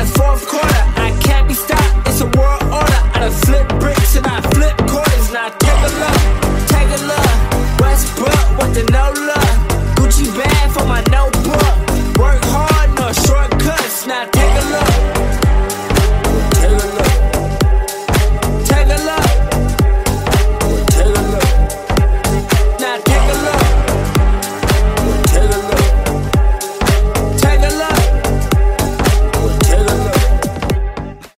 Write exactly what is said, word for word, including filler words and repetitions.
the fourth quarter. I can't be stopped, it's a world order. I done flip bricks and I flip